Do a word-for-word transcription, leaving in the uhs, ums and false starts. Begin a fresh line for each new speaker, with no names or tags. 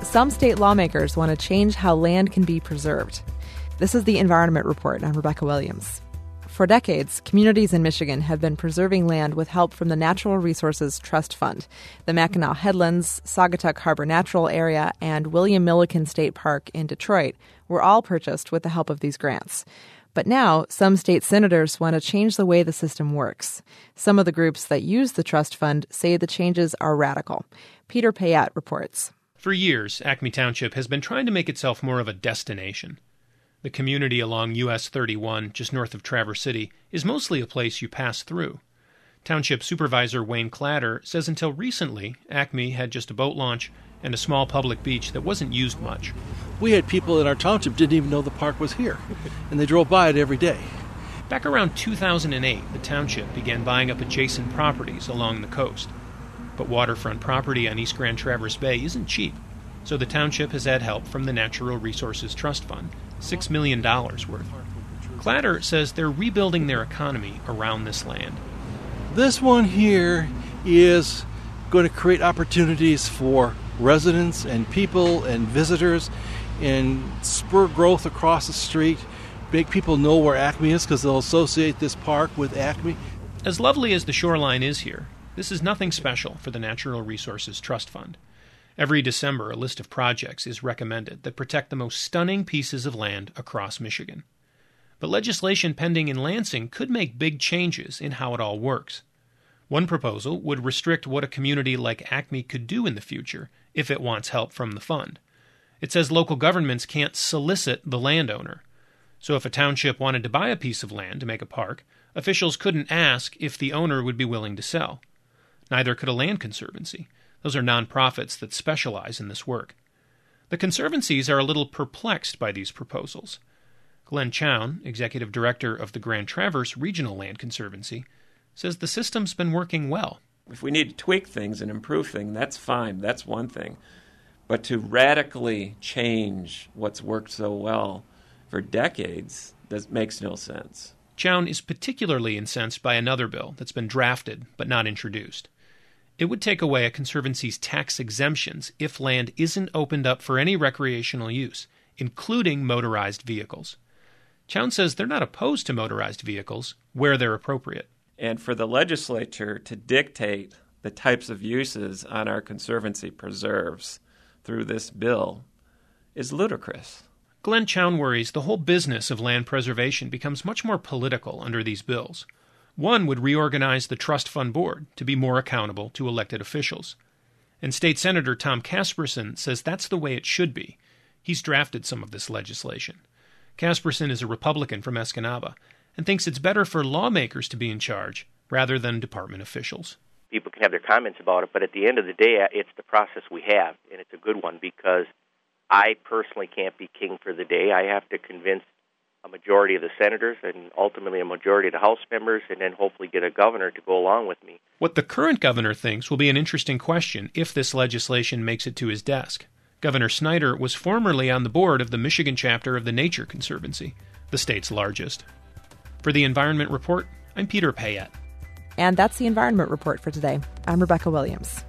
some state lawmakers want to change how land can be preserved. This is the Environment Report. I'm Rebecca Williams. For decades, communities in Michigan have been preserving land with help from the Natural Resources Trust Fund. The Mackinac Headlands, Saugatuck Harbor Natural Area, and William Milliken State Park in Detroit were all purchased with the help of these grants. But now, some state senators want to change the way the system works. Some of the groups that use the trust fund say the changes are radical. Peter Payette reports.
For years, Acme Township has been trying to make itself more of a destination. The community along U S thirty-one, just north of Traverse City, is mostly a place you pass through. Township Supervisor Wayne Clatter says until recently, Acme had just a boat launch and a small public beach that wasn't used much.
We had people in our township didn't even know the park was here, and they drove by it every day.
Back around two thousand eight, the township began buying up adjacent properties along the coast. But waterfront property on East Grand Traverse Bay isn't cheap, so the township has had help from the Natural Resources Trust Fund, six million dollars worth. Clatter says they're rebuilding their economy around this land.
This one here is going to create opportunities for residents and people and visitors and spur growth across the street. Make people know where Acme is because they'll associate this park with Acme.
As lovely as the shoreline is here, this is nothing special for the Natural Resources Trust Fund. Every December, a list of projects is recommended that protect the most stunning pieces of land across Michigan. But legislation pending in Lansing could make big changes in how it all works. One proposal would restrict what a community like Acme could do in the future if it wants help from the fund. It says local governments can't solicit the landowner. So if a township wanted to buy a piece of land to make a park, officials couldn't ask if the owner would be willing to sell. Neither could a land conservancy. Those are nonprofits that specialize in this work. The conservancies are a little perplexed by these proposals. Glenn Chown, executive director of the Grand Traverse Regional Land Conservancy, says the system's been working well.
If we need to tweak things and improve things, that's fine. That's one thing. But to radically change what's worked so well for decades, that makes no sense.
Chown is particularly incensed by another bill that's been drafted but not introduced. It would take away a conservancy's tax exemptions if land isn't opened up for any recreational use, including motorized vehicles. Chown says they're not opposed to motorized vehicles where they're appropriate.
And for the legislature to dictate the types of uses on our conservancy preserves through this bill is ludicrous.
Glenn Chown worries the whole business of land preservation becomes much more political under these bills. One would reorganize the trust fund board to be more accountable to elected officials. And State Senator Tom Casperson says that's the way it should be. He's drafted some of this legislation. Casperson is a Republican from Escanaba and thinks it's better for lawmakers to be in charge rather than department officials.
People can have their comments about it, but at the end of the day, it's the process we have, and it's a good one because I personally can't be king for the day. I have to convince a majority of the senators and ultimately a majority of the House members and then hopefully get a governor to go along with me.
What the current governor thinks will be an interesting question if this legislation makes it to his desk. Governor Snyder was formerly on the board of the Michigan chapter of the Nature Conservancy, the state's largest. For the Environment Report, I'm Peter Payette.
And that's the Environment Report for today. I'm Rebecca Williams.